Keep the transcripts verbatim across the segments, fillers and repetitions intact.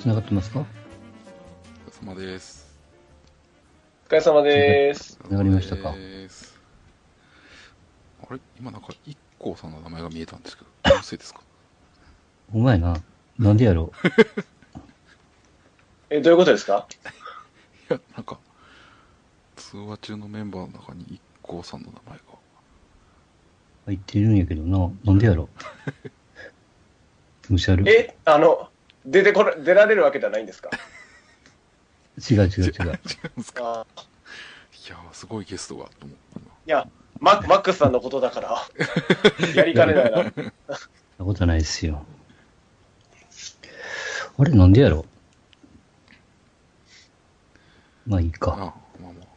繋がってますか？ お疲れ様です。 お疲れ様です。 繋がりましたか？ あれ今なんか一光さんの名前が見えたんですけど、どうせですか？ お前な、なんでやろう。 え、どういうことですか？ いや、なんか、通話中のメンバーの中に一光さんの名前が。 入ってるんやけどな、なんでやろう。むしゃる。 え、あの、出てこれ、出られるわけじゃないんですか？ 違う違う違う。 違うんですか？ あいやー、すごいゲストが、と思って今。 いや、ママックスさんのことだから、やりかねないな。 そんなことないですよ。あれ、なんでやろう。まあいいか。 あ、まあまあ。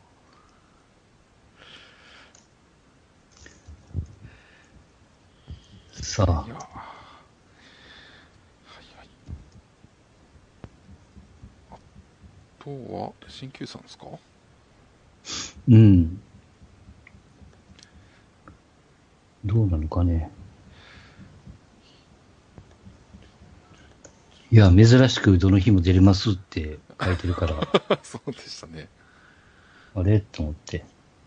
さあいや、はいはい。あとは、鍼灸師さんですか？ うん。どうなのかね。いや、珍しくどの日も出れますって書いてるから、 そうでしたね。 あれと思って。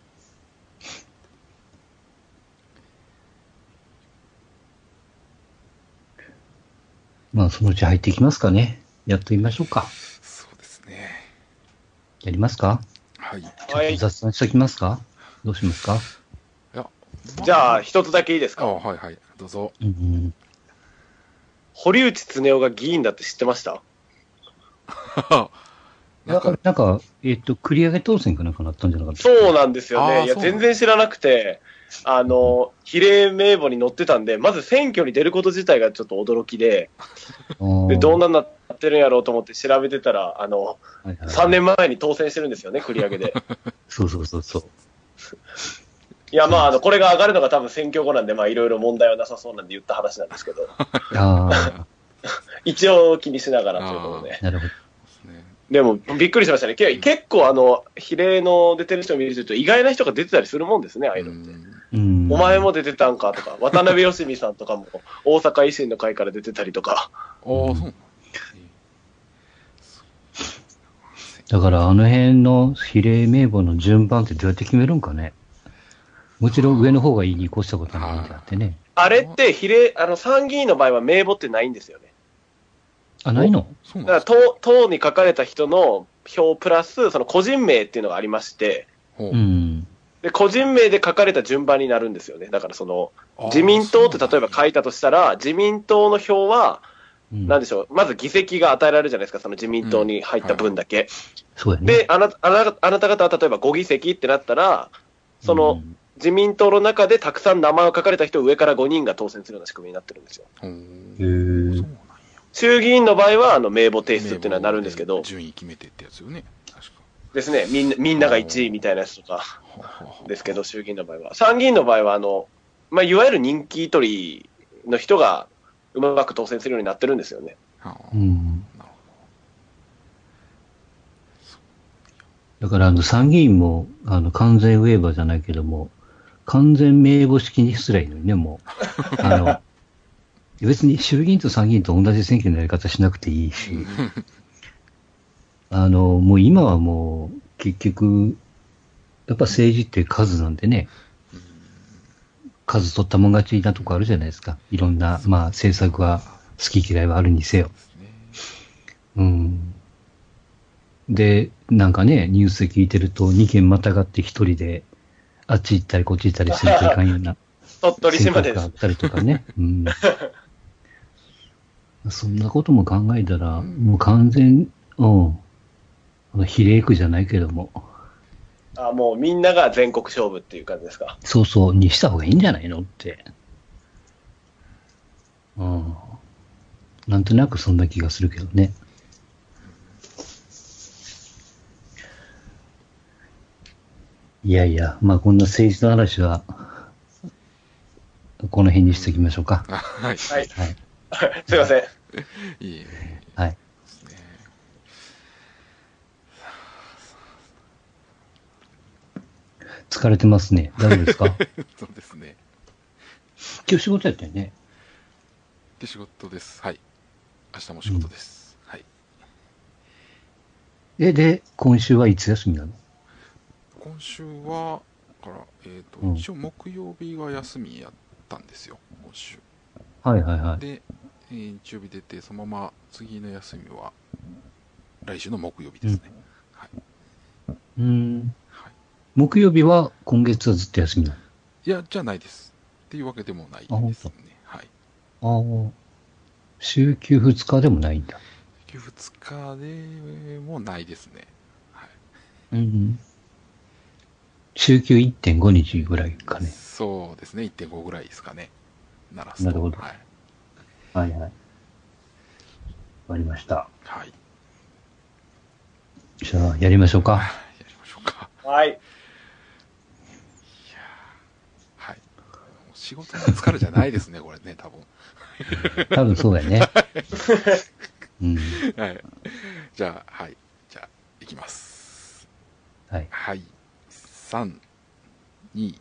まあ、そのうち入ってきますかね。やってみましょうか。 そうですね。 やりますか？ はい。いちょっと雑談しときますか？どうしますか？ や、 じゃあ、一つだけいいですあ、 か？ はいはい。どうぞ。 うん。 堀内恒夫が議員だって知ってました？ なんか、 なんか、えっと、繰り上げ当選かなんかなったんじゃなかったそうなんですよあーね。いや、 そうなんだ全然知らなくて、あの、比例名簿に載ってたんで、まず選挙に出ること自体がちょっと驚きで、で、どんな、 なんなってるんやろうと思って調べてたら、あの、 はいはい、 さんねんまえに当選してるんですよね、繰り上げで。 そうそうそうそう。 いや、まあ、あの、これが上がるのが多分選挙後なんで、まあ、いろいろ問題はなさそうなんで言った話なんですけど、 あ一応気にしながらということであ、。なるほど。 ですね。 でも、びっくりしましたね。け結構、あの、比例の出てる人を見ると、意外な人が出てたりするもんですね、ああいうのって。 うん。 お前も出てたんかとか、渡辺義美さんとかも、大阪維新の会から出てたりとか。 ああ、そうなんだ。 だからあの辺の比例名簿の順番ってどうやって決めるんかね。もちろん上の方がいいに越したことはないんであってね。 あれって比例、あの、参議院の場合は名簿ってないんですよね。 あ、ないの？ そうなんですか。 だから、党、党に書かれた人の票プラス、その個人名っていうのがありまして、 ほううん。 で、個人名で書かれた順番になるんですよね。だからその、 あー自民党ってそうなんだ例えば書いたとしたら、自民党の票は、 うん、 なんでしょう、まず議席が与えられるじゃないですか、その自民党に入った分だけ。 そうやね。 で、あなあなあなた方は例えばご議席ってなったら、その、 うん自民党の中でたくさん名前を書かれた人を上からごにんが当選するような仕組みになってるんですよ。 ほうへーそうなんや。 衆議院の場合は、あの、名簿提出っていうのはなるんですけど、 順位決めてってやつよね。確か。 ですね、みんな、みんながいちいみたいなやつとかはあはあはあですけど、衆議院の場合は。参議院の場合は、あの、まあ、いわゆる人気取りの人がうまく当選するようになってるんですよね。 はあうん。 なるだからあの参議院もあの完全ウェーバーじゃないけども、完全名簿式にすりゃいいのにね、もう。あの、別に衆議院と参議院と同じ選挙のやり方しなくていいし、あの、もう今はもう結局、やっぱ政治って数なんでね、数取ったもん勝ちなとこあるじゃないですか。いろんな、まあ政策は好き嫌いはあるにせよ。 ほどね。 うん。で、なんかね、ニュース聞いてるとにけんまたがって一人で、あっち行ったりこっち行ったりするといかんような鳥取選島です。 挙区があったりとかね。うん。そんなことも考えたら、もう完全、うん。あの比例区じゃないけども、 あ、もうみんなが全国勝負っていう感じですか。 そうそう、にした方がいいんじゃないのって。うん。なんとなくそんな気がするけどね。いやいや、まあこんな政治の話は、この辺にしておきましょうか。 あはい。 はい。 はい。 すいません。 いえいえ。 はい。 ですね。 疲れてますね。大丈夫ですか？ そうですね。 今日仕事やったよね。 で、仕事です。はい。明日も仕事です。はい。 え、で、今週はいつ休みなの？ 今週は、から、えっ、と、 うん一応木曜日が休みやったんですよ、今週。 はいはいはい。 で、えー日曜日出て、そのまま次の休みは来週の木曜日ですね。はい。 うーん。 はい。 木曜日は今月はずっと休みなの？ いや、じゃないです。っていうわけでもないあ、本ですね。 当。 はい。 ああ。週休ふつかでもないんだ。 週ふつかでもないですね。はい。 うん。週休いってんごにちぐらいかね。 そうですね、いってんごぐらいですかね。ならすと。 なるほど。 はい。 はいはい。わかりました。 はい。 じゃあ、やりましょうか。 やりましょうか。 はい。 いやーはい。もう仕事の疲れじゃないですね、これね、多分。 多分そうやね。うん。 はい。じゃあ、はい。じゃあ、いきます。 はい。 はい。さん、に、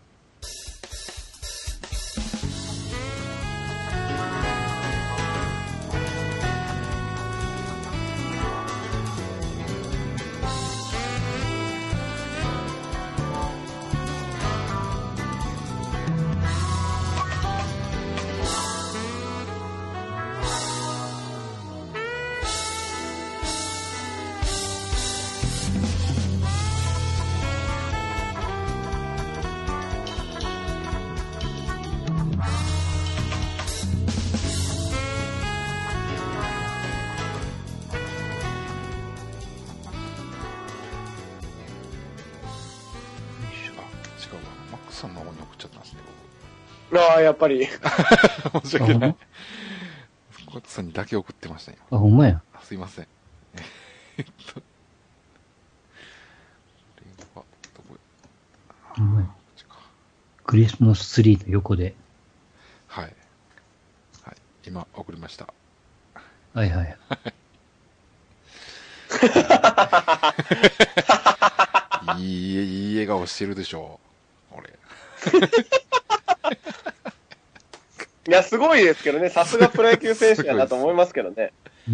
あ、違うわ。マックさんの方に送っちゃったんですね、 ああ、やっぱり。 僕。申し訳ない。マックさんにだけ送ってましたよ。 あ、ほんまや。 あ、すいません。えっと、これは、どこほんまや。 こっちか。 クリスマスツリーの横で。 はい。はい。今、送りました。 はいはい。 いい、いい笑顔してるでしょう。俺。 いや、すごいですけどね。さすがプロ野球選手やなと思いますけどね。 うん。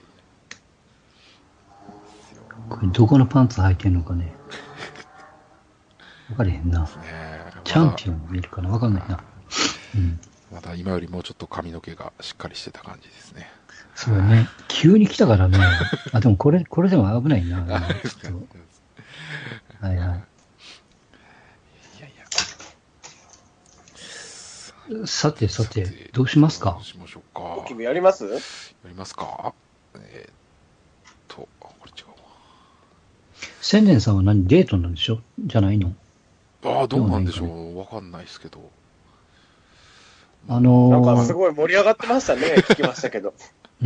これどこのパンツ履いてんのかね。わかれへんな。 ねチャンピオン見るかなわかんないな。うん。 まだ今よりもうちょっと髪の毛がしっかりしてた感じですね。 そうだね。急に来たからね。あ、でもこれ、これでも危ないな。 あですか。 ちょっとはいはい。 いやいや。 さてさて、どうしますかどう？しましょうか。 大きくやりますやりますか。えー、っと、あ、これ違う千年さんは何デートなんでしょじゃないの？ わ。ああ、どうなんでしょでもう。わかんないですけど。 あのなんー、 かすごい盛り上がってましたね。聞きましたけど。 うん。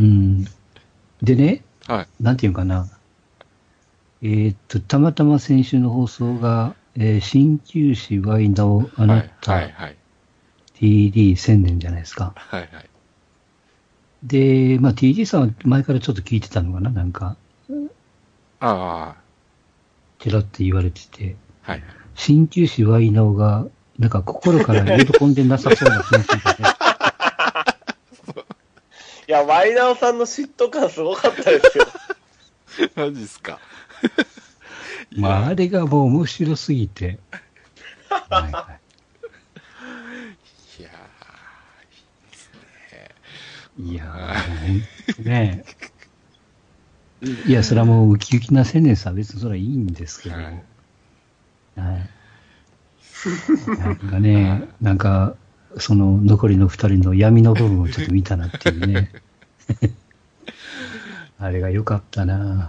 でね、 はい。 なんていうかな。えーっと、たまたま先週の放送が、えー、鍼灸師ワイナをあなはい、 た、 はい、はい。 ティーディー 千年じゃないですか。 はい、はい。 で、まあ ティーディー さんは前からちょっと聞いてたのかななんか、 あちらって言われてて、 あ、はい。 鍼灸師ワイナオが、なんか心から喜んでなさそうな気がするね。 いや、ワイナオさんの嫉妬感すごかったですよ。 マジっすか。 まあ、あれがもう面白すぎて。はいはいいやいやー、ねえ。いや、それはもうウキウキな青年さんは別にそれはいいんですけど。 ははいい。なんかね、なんか、その残りの二人の闇の部分をちょっと見たなっていうね。あれが良かったな。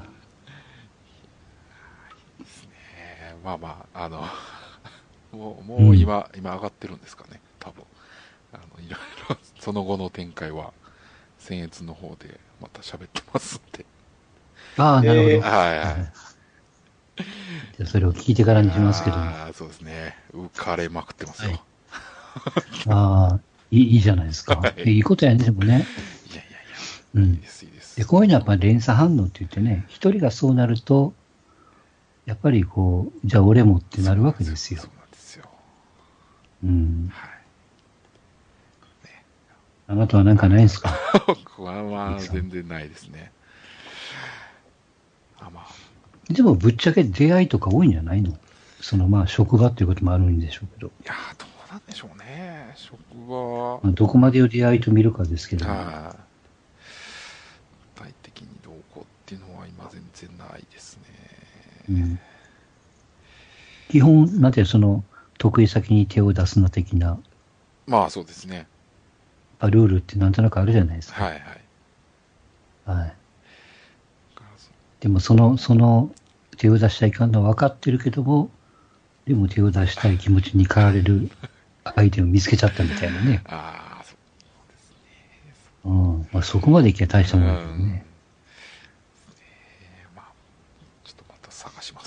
えーまあまあ、あの、もう、もう今、うん、今上がってるんですかね、多分。あの、いろいろ、その後の展開は、僭越の方でまた喋ってますんで。 ああ、なるほど。 えー、はいはい。 じゃあそれを聞いてからにしますけども。 ああ、そうですね。浮かれまくってますよ。はい、 ああ、いい、いいじゃないですか。はい、いいことやね、でもね。 いやいやいや。 うん。いいです、いいです。で、こういうのはやっぱり連鎖反応って言ってね、一人がそうなると、やっぱりこう、じゃあ俺もってなるわけですよ。 そうなんですよ。 うん。はい。ね、あなたは何かないですか？ 僕はまあ、全然ないですね。ああまあ、 でもぶっちゃけ出会いとか多いんじゃないの？そのまあ職場っていうこともあるんでしょうけど。 いやー、どうなんでしょうね。職場、 まあ、どこまでを出会いと見るかですけど。 はい。具体的にどうこうっていうのは今全然ないですね。 うん、基本、なんてその、得意先に手を出すな的な、 まあそうですね。 ルールってなんとなくあるじゃないですか。 はいはい。 はい。でもその、その手を出しちゃいかんのは分かってるけども、でも手を出したい気持ちに駆られる相手を見つけちゃったみたいなね。 ああ、そううん。まあ、そこまでいけば大したもんだけどね。 えー、まあ、ちょっとまた探します。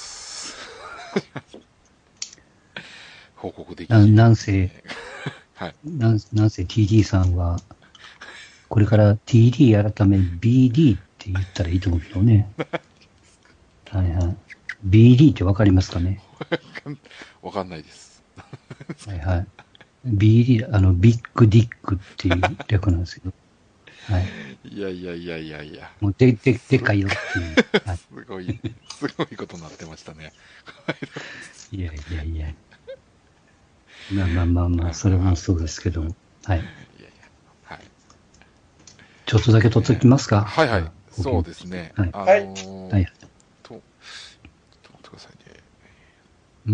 報告できなる。 なんせ、 はい。 なん、なんせ ティーディー さんは、これから ティーディー 改め ビーディー って言ったらいいと思うけどね。はいはい。ビーディー ってわかりますかね？ わかんないです。 はいはい。ビーディー、あの、ビッグディックっていう略なんですけど。はい。 いやいやいやいやいや。 もうで、で、でかいよっていう。はい、 すごい、すごいことになってましたね。 いやいやいや。まあまあまあまあ、それもそうですけども。はい。いやいや。 はい。 ちょっとだけ取っときますか。 はいはい。そうですね。 はい。 あのー、 はい。 と、ちょっと待ってくださいね。 うん。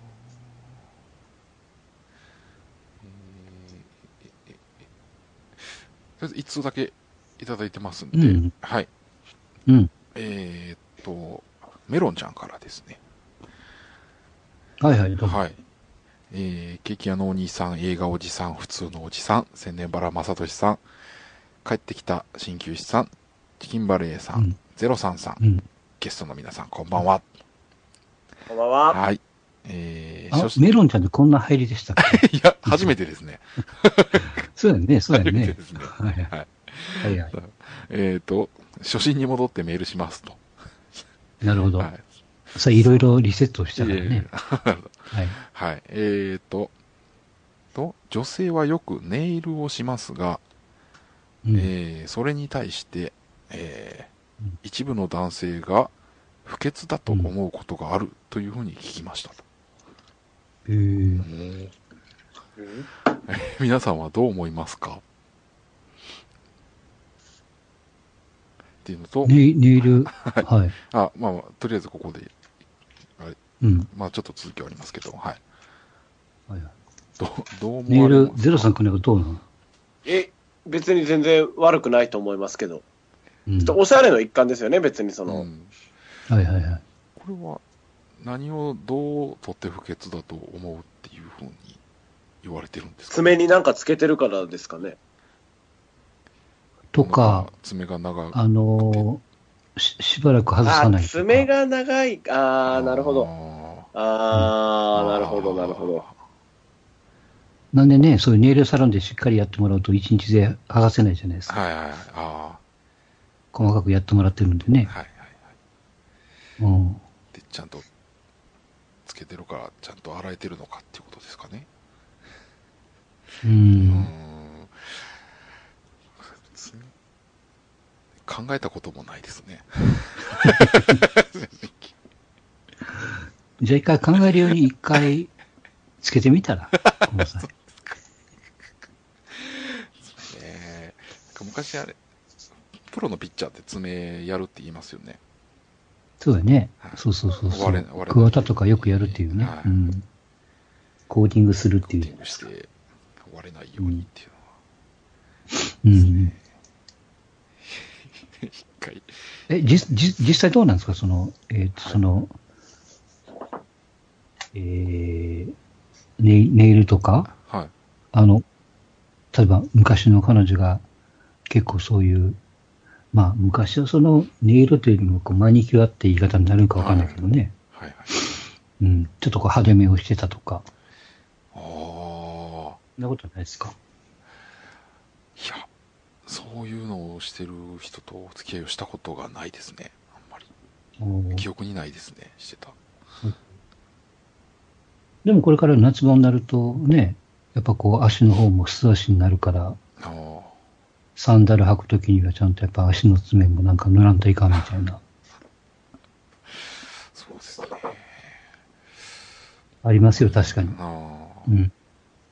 とりあえず一通だけいただいてますんで、 うん、 はい。 うん。 えー、っと、メロンちゃんからですね。 はいはい、どうも。 はい。えー、ケーキ屋のお兄さん、映画おじさん、普通のおじさん、千年原正俊さん、帰ってきた鍼灸師さん、チキンバレーさん、うん、ゼロさんさん、うん、ゲストの皆さん、こんばんは。 こんばんは。 はい。えー、あ、メロンちゃんでこんな入りでしたっけ？ いや、初めてですね。 そうだよね、そうだよね。 初めてですね。はいはい。はいはい。えっ、ー、と、初心に戻ってメールしますと。 なるほど。はい、さあ、いろいろリセットしたからね。 はい。はい。えっ、ー、と、と、女性はよくネイルをしますが、うん、えー、それに対して、えーうん、一部の男性が不潔だと思うことがあるというふうに聞きましたと。 へ、うん、 皆さんはどう思いますかっていうのと、 ネイル、はい。はい、 あ、まあ、とりあえずここで、あれ、うん、まあちょっと続きはありますけど、はい。はいはい、ど, どう思われますか？ ネイルゼロさんくんのどうなの？ え、別に全然悪くないと思いますけど。うん、ちょっとおしゃれの一環ですよね、別にその。うん、 はいはいはい。 これは何をどう取って不潔だと思うっていうふうに言われてるんですか、ね？ 爪になんかつけてるからですかね。 とか、 爪が長くて、 あのー、し、しばらく外さないとか。 爪が長い、ああ、なるほど。ああ、うん、なるほど、なるほど。 なんでね、そういうネイルサロンでしっかりやってもらうと一日で剥がせないじゃないですか。 はいはいはい。あ細かくやってもらってるんでね。 はいはいはい。 うん。 で、ちゃんとつけてるから、ちゃんと洗えてるのかっていうことですかね。 うん。うん考えたこともないですね。 じゃあ一回考えるように一回つけてみたら、ごめんなさい。 えー、昔あれ、プロのピッチャーって爪やるって言いますよね。 そうだね。はい、そうそうそうそう。桑田とかよくやるっていうね。はい、うん。コーティングするっていう。 コーティングして割れないようにっていうのは。 うん。うん一回。 え、じ、じ、実際どうなんですかその、えっ、ー、と、はい、その、えー、ネイ、ネイルとか、 はい。 あの、例えば昔の彼女が結構そういう、まあ昔はそのネイルというよりもこうマニキュアって言い方になるかわかんないけどね。 はい、はい、はい。 うん。ちょっとこう派手めをしてたとか。 ああ。 そんなことないですか？ いや。そういうのをしてる人とお付き合いをしたことがないですね。あんまり。記憶にないですね、してた。 でもこれから夏場になるとね、やっぱこう足の方も素足になるから、サンダル履くときにはちゃんとやっぱ足の爪もなんか塗らんといかんみたいな。 ありますよ、確かに。 ああ。 うん。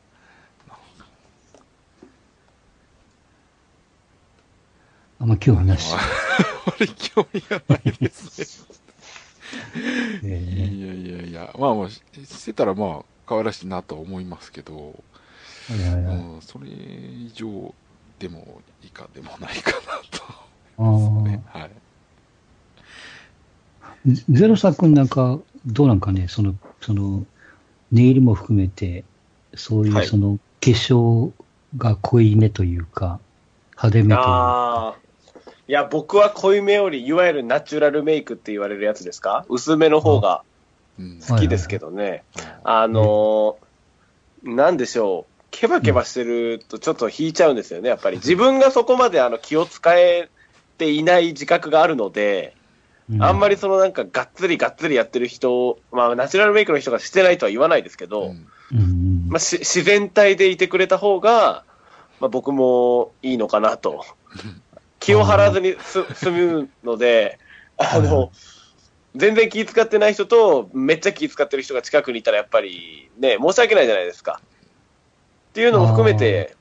あんま興味なし。 あまり興味がないですね。 えいやいやいや、まあまあ、ししてたらまあ、可愛らしいなとは思いますけど、 ーはいはいはい。 うん、それ以上でも以下でもないかなとあ思いますね。はい。 あ。ゼロさ君なんか、どうなんかね、その、その、ネイルも含めて、そういはいうその、化粧が濃いめというか、派手めというか。 ああ。いや、僕は濃いめより、いわゆるナチュラルメイクって言われるやつですか？薄めの方がうん。 好きですけどね。 ああのー、なんでしょう。ケバケバしてるとちょっと引いちゃうんですよね、やっぱり。自分がそこまであの気を使えていない自覚があるので、 うんあんまりそのなんかがっつりがっつりやってる人、まあナチュラルメイクの人がしてないとは言わないですけど、 うんうんまあ、し自然体でいてくれた方が、まあ、僕もいいのかなと。気を張らずにす済むので、あはいはの、全然気使ってない人と、めっちゃ気使ってる人が近くにいたら、やっぱりね、申し訳ないじゃないですか。っていうのも含めて、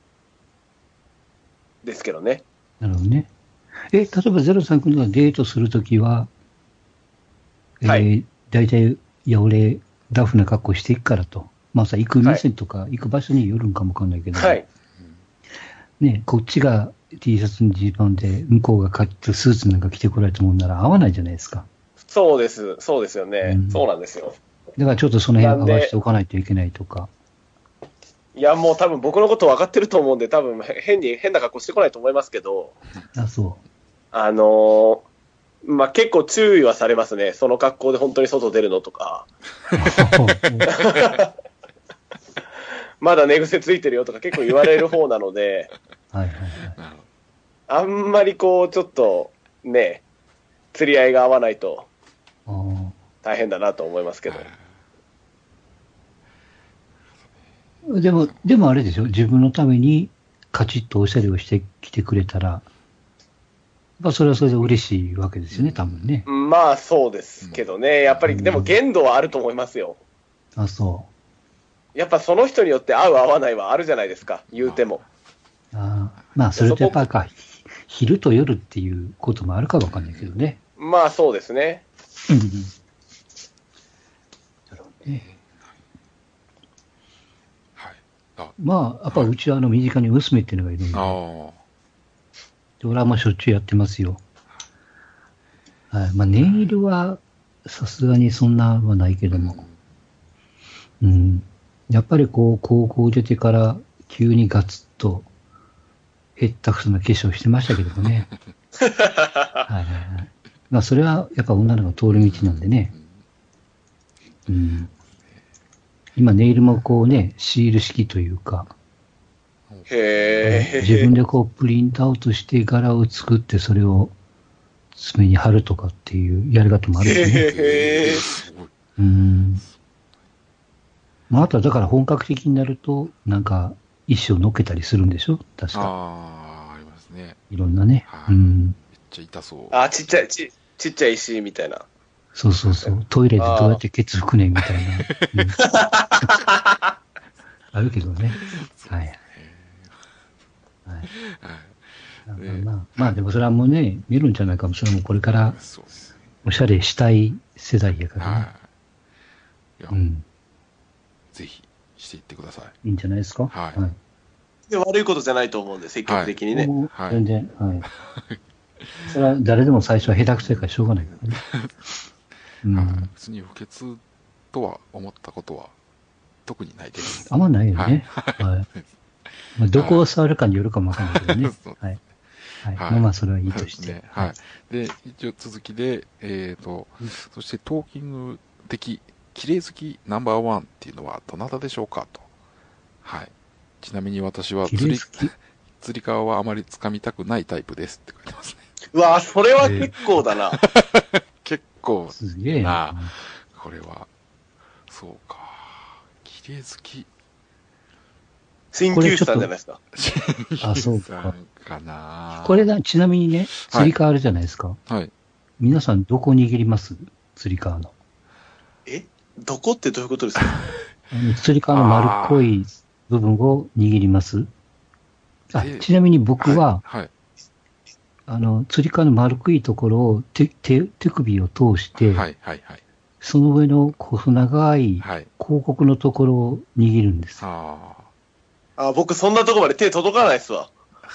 ですけどね。 なるほどね。え、例えばゼロさん君がデートするときは、えーはい大体、いや、俺、ラフな格好していくからと。まあさ、行く店とか、行く場所によるんかもわかんないけど、 はい。 ね、こっちが T シャツにジーパンで、向こうがカットスーツなんか着てこられたもんなら合わないじゃないですか。 そうです。そうですよね。 うんそうなんですよ。 だからちょっとその辺なんで合わせておかないといけないとか。 いや、もう多分僕のこと分かってると思うんで、多分変に、変な格好してこないと思いますけど、 あ、そあのーまあ、結構注意はされますね。その格好で本当に外出るのとか、 う。 まだ寝癖ついてるよとか結構言われる方なので、 はいはいはい。 なるほあんまりこう、ちょっとね、釣り合いが合わないとあー大変だなと思いますけど。 でも、でもあれでしょ、自分のためにカチッとおしゃれをしてきてくれたら、やっぱそれはそれで嬉しいわけですよね、多分ね。 まあそうですけどね、やっぱりでも限度はあると思いますよ。 あ、そやっぱその人によって合う合わないはあるじゃないですか、言うても。 う。あーまあ、それとやっぱりか、昼と夜っていうこともあるかわかんないけどね。 まあそうですね。 うんうん。なるほどね。 はい。あ、 まあ、やっぱうちはあの身近に娘っていうのがいるんで、 あで俺はまあしょっちゅうやってますよ。はい。まあ、ネイルはさすがにそんなはないけー。 ども、うん。やっぱりこう、高校出てから急にガツッと、へったくそな化粧してましたけどもね。はいはいはい。まあ、それはやっぱ女の子が通る道なんでね。うん。今、ネイルもこうね、シール式というか、 へえ。 自分でこうプリントアウトして柄を作ってそれを爪に貼るとかっていうやり方もあるんでね。 へえ。 すごい。 うん。まあ、あとはだから本格的になると、なんか一生乗っけたりするんでしょ確か。 ああ、ありますね。 いろんなね。 はいうん。 めっちゃ痛そう。 あ、ちっちゃい、ち、ちっちゃい石みたいな。 そうそうそう。トイレでどうやってケツ拭くねんみたいな。うんあるけどね。はい。はい。 はい。 まあまあまあ、まあでもそれはもうね、見るんじゃないかも。それはもうこれからそうです。 おしゃれしたい世代やからね。 はい。いや、 うん。 ぜひしていってください。 いいんじゃないですか。 はいはい。 で悪いことじゃないと思うんで、積極的にね。 もうはい全然、はい。それは誰でも最初は下手くそやからしょうがないからね。うん。 はい。別に不潔とは思ったことは特にないです。 あんまないよね。はい。まあ、どこを触るかによるかもわかんないけどね。 そうはい。はい。 はいまあまあ、それはいいとして。 そうですね。はい。で、一応続きで、えっ、と、そしてトーキング的、綺麗好きナンバーワンっていうのはどなたでしょうかと。はい。ちなみに私は釣り綺麗好、き。 釣り革はあまり掴みたくないタイプですって書いてますね。 うわそれは結構だな。 結構すげえな。 な、これは、そうか。綺麗好き。 鍼灸師さんじゃないですか。 あそうかさんかな。 これだ、ちなみにね、釣り革あるじゃないですか。 はい。 皆さんどこ握ります釣り革の。 えどこってどういうことですか？ あの、つり革の丸っこい部分を握ります。あ、 えちなみに僕は、 はい。はい、 あの、つり革の丸っこいところを手、手、手首を通して、 はい、はい、はい。 その上の細長いはい。 広告のところを握るんです。 ああ、僕そんなとこまで手届かないっすわ。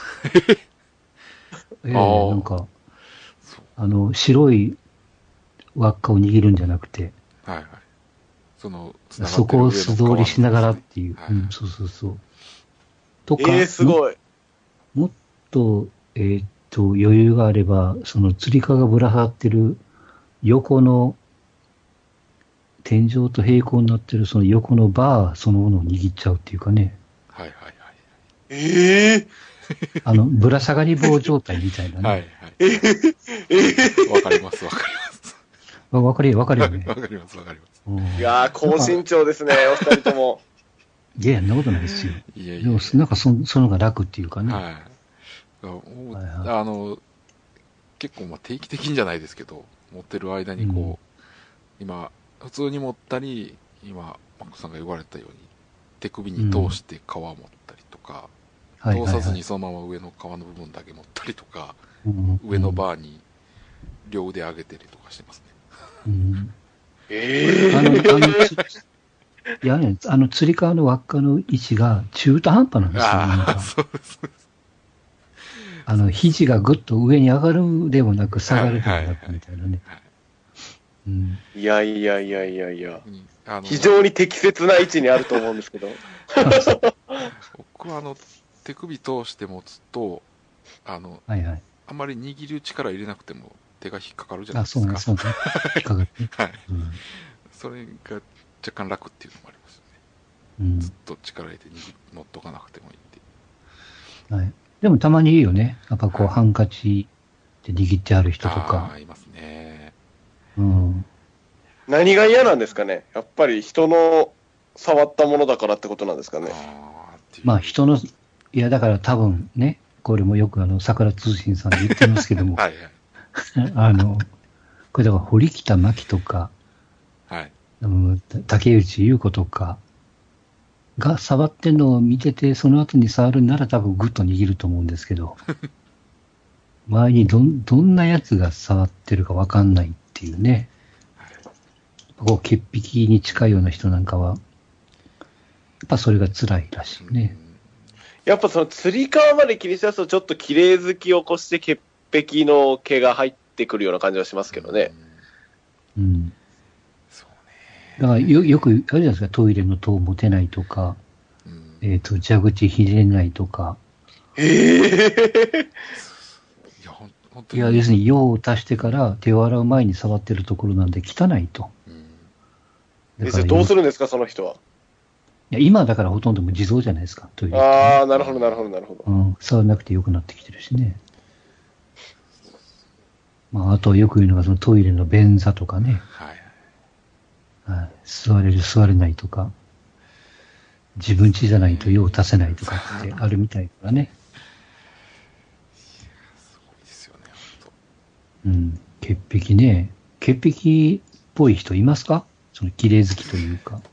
ええなんか、あの、白い輪っかを握るんじゃなくて、 あ。はい、はい。その、繋がってるそこを素通りしながらっていう。 はい、 うん、そうそうそう。とか、 えー、すごい。 ももっと、えーっと、余裕があれば、その釣り革がぶら下がってる横の、天井と平行になってるその横のバーそのものを握っちゃうっていうかね。 はい、はい、はい。 ええあの、ぶら下がり棒状態みたいなね。 はい、はい。 えー、えー、 わかります、わかります。 わわかるよ、わかるよね。 わかります、わかります。 うんいやー、高身長ですね、お二人とも。 いや、そんなことないですよ。 いやいやでも、なんかそ、その方が楽っていうかね。 はい。もうはいはいあの、結構まあ定期的にじゃないですけど、持ってる間にこう、 うん今、普通に持ったり、今、マックさんが言われたように、手首に通して皮持ったりとか、 はいはいはい通さずにそのまま上の皮の部分だけ持ったりとか、 うん上のバーに両腕上げてりとかしてますね。 うんええあの、あの、ついやね、あの、釣り革の輪っかの位置が中途半端なんですよ、なんああ、 か。 そうです。そうですあの、肘がぐっと上に上がるでもなく、下がるでもはいはいはないくみたいなね。 はいうん。 いやいやいやいやいや。 にあの非常に適切な位置にあると思うんですけど。 僕はあの、手首通して持つと、あの、 はいはい。 あんまり握る力入れなくても手が引っかかるじゃないあ、 ですか。 そうね、そうね。引っかかって。 はい。 うん。 それが若干楽っていうのもありますよね。 うんずっと力入れて握持っとかなくてもいいって。 はい。でもたまにいいよね。やっぱこう、 はいハンカチで握ってある人とあかあ、。いますね。 うん。 何が嫌なんですかね。やっぱり人の触ったものだからってことなんですかね。 ああ、っていう。 まあ人の、いやだから多分ね、これもよくあの、桜通信さんで言ってますけども、 はいあの、これだから堀北真希とか、 はい。はい。 うん竹内優子とかが触ってんのを見てて、その後に触るなら多分グッと握ると思うんですけど、周りにどん、どんなやつが触ってるかわかんないっていうね、こう、潔癖に近いような人なんかは、やっぱそれが辛いらしいね。 やっぱその釣り革まで切り出すとちょっと綺麗好きを越して潔癖の毛が入ってくるような感じはしますけどね。 うん。 そうね。 だからよ、よく、あるじゃないですか、トイレの戸を持てないとか、 うんえっ、と、蛇口ひねれないとか、 ええいや、ほん本当に。 いや、要するに用を足してから手を洗う前に触ってるところなんで汚いと。 うんえじゃあどうするんですか、その人は。 いや、今だからほとんどもう自動じゃないですか、トイレってね。 ああ、なるほど、なるほど、なるほど。 うん、触らなくてよくなってきてるしね。まあ、あとよく言うのがそのトイレの便座とかね、 はい。 はい、座れる座れないとか、自分家じゃないと用を足せないとかってあるみたいからね。 すごいですよね、本うん、潔癖ね。潔癖っぽい人いますか？その綺麗好きというか。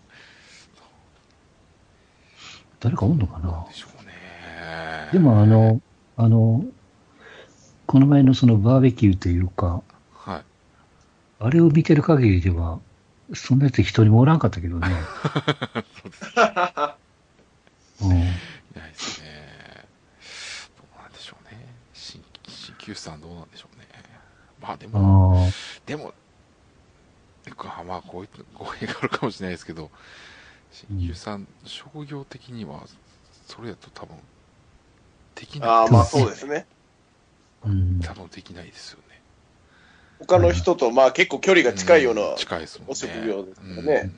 誰かおんのか当。 な？ でしょうね。 でもあの、あの、この前のそのバーベキューというか、 はい。 あれを見てる限りでは、そんなやつ一人もおらんかったけどね。 そうです。 うん、 いないですね。どうなんでしょうね。新新旧さんどうなんでしょうね。まあでも、 ああ、 でも、かまあこういう語弊があるかもしれないですけど、新旧さん、商業的には、それだと多分、できない。 ああ、まあそうですね。 うん。 多分できないですよね。 他の人と、まあ結構距離が近いようなうん近いですもんね。 お職業ですからね。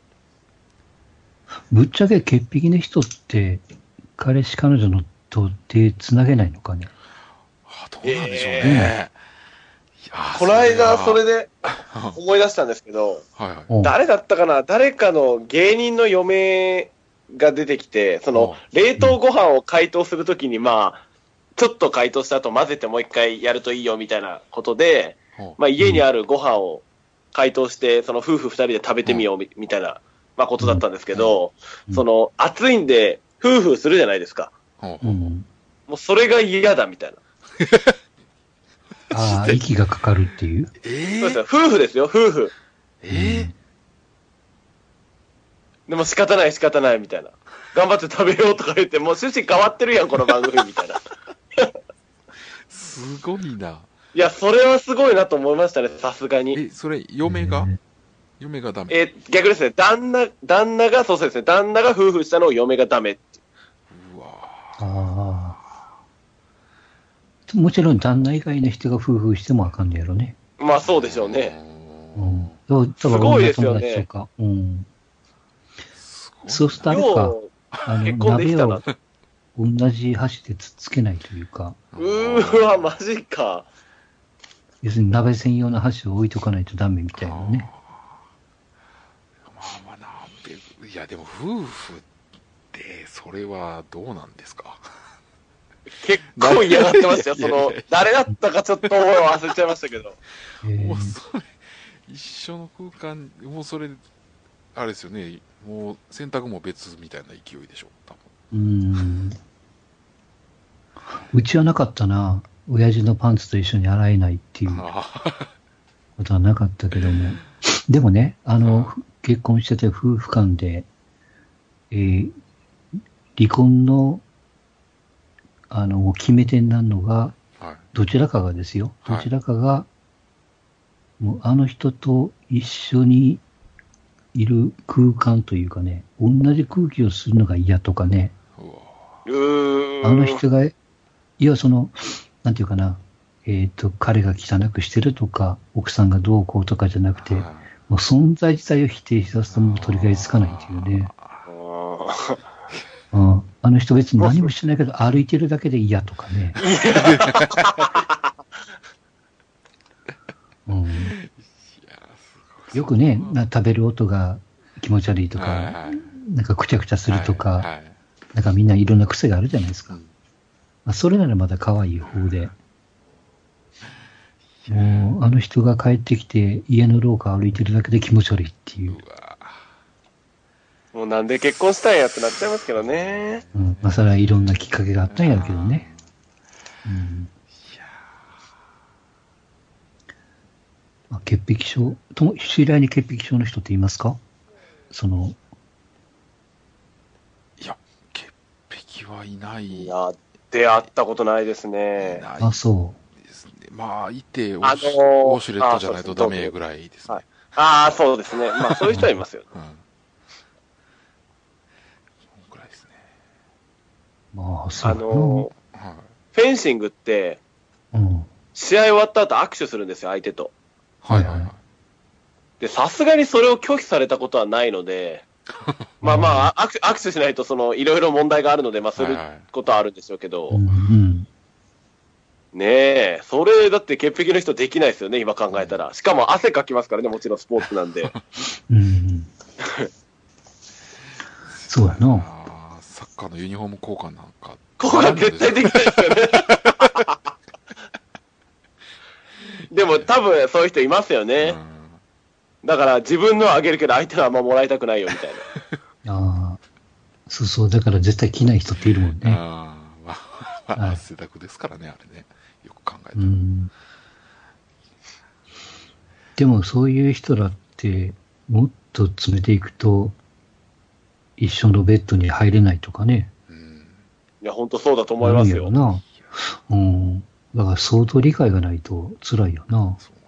ぶっちゃけ潔癖な人って、彼氏彼女のと手つなげないのかね。 あどうなんでしょうね。 えいやーこの間、それで。 で思い出したんですけど、 はいはい。 うん誰だったかな、誰かの芸人の嫁が出てきて、その冷凍ご飯を解凍するときに、まあ、ちょっと解凍した後混ぜてもう一回やるといいよみたいなことで、 ほうまあ、家にあるご飯を回答して、その夫婦二人で食べてみようみ,、みたいな、まあ、ことだったんですけど、 うん、 その、暑いんで、夫婦するじゃないですか。 うん、 もうそれが嫌だみたいな。 ああ、息がかかるっていう。 えー、 そうですよ、夫婦ですよ、夫婦。 えー、 でも仕方ない仕方ないみたいな。頑張って食べようとか言って、もう趣旨変わってるやん、この番組みたいな。 すごいな。 いや、それはすごいなと思いましたね、さすがに。 え、それ、嫁が、えー、嫁がダメ。 え、逆ですね、旦那、旦那が、そうですね、旦那が夫婦したのを嫁がダメって。 うわああ。もちろん旦那以外の人が夫婦してもあかんのやろね。 まあそうでしょうね。 うん。すごいですよね。 うん。そうするとあれか、あの、鍋を同じ箸でつっつけないというか。 うーわ、マジか。 要するに鍋専用の箸を置いとかないとダメみたいなね。 まあまあ鍋、いやでも夫婦って、それはどうなんですか。 結構嫌がってましたよ、その、誰だったかちょっと忘れちゃいましたけど。 もうそれ、一緒の空間、もうそれ、あれですよね、もう洗濯も別みたいな勢いでしょ、多分。うーん。うちはなかったな。親父のパンツと一緒に洗えないっていうことはなかったけども。でもね、あの、結婚してて夫婦間で、えー、離婚の、あの、決め手になるのが、はい、どちらかがですよ。どちらかが、はい、もうあの人と一緒にいる空間というかね、同じ空気をするのが嫌とかね、あの人が、いや、その、なんていうかな、えっと、彼が汚くしてるとか、奥さんがどうこうとかじゃなくて、はい、もう存在自体を否定しだすともう取り返しつかないっていうね。うん、あの人別に何もしてないけど歩いてるだけで嫌とかね。うん、よくね、食べる音が気持ち悪いとか、はいはい、なんかくちゃくちゃするとか、はいはい、なんかみんないろんな癖があるじゃないですか。まあ、それならまだ可愛い方で。もうあの人が帰ってきて家の廊下歩いてるだけで気持ち悪いっていう。 もうなんで結婚したんやってなっちゃいますけどね。 うん。まあ、それはいろんなきっかけがあったんやろうけどね。うん。いやまあ、潔癖症、とも、知り合いに潔癖症の人っていますか？その。 いや、潔癖はいない。 いや、出会ったことないですね。 あ、そう。 ですね。まあ、いて、あのー、ウォシュレットじゃないとダメぐらいですね。 ああ、そうですね。まあ、そういう人はいますよね。うんまあ、そうあのーはい、フェンシングって、うん、試合終わった後握手するんですよ、相手と。 はいはいはい。 で、さすがにそれを拒否されたことはないので、まあまあ、握手、握手しないと、その、いろいろ問題があるので、まあ、することはあるんでしょうけど、はいはい、うん、ねえ、それ、だって潔癖の人できないですよね、今考えたら。しかも汗かきますからね、もちろんスポーツなんで。うん、 そうやな。 サッカーのユニフォーム交換なんか。 交換絶対できないですよね。でも多分そういう人いますよね。だから自分のはあげるけど相手のはあんまもらいたくないよみたいな。ああ。そうそう。だから絶対着ない人っているもんね。 ああ。まあ、汗だくですからね、あれね。よく考えたら。うん。 でもそういう人らってもっと詰めていくと、一緒のベッドに入れないとかね。 うん、いや、本当そうだと思いますよ。 な。うん。だから相当理解がないと辛いよな。 そう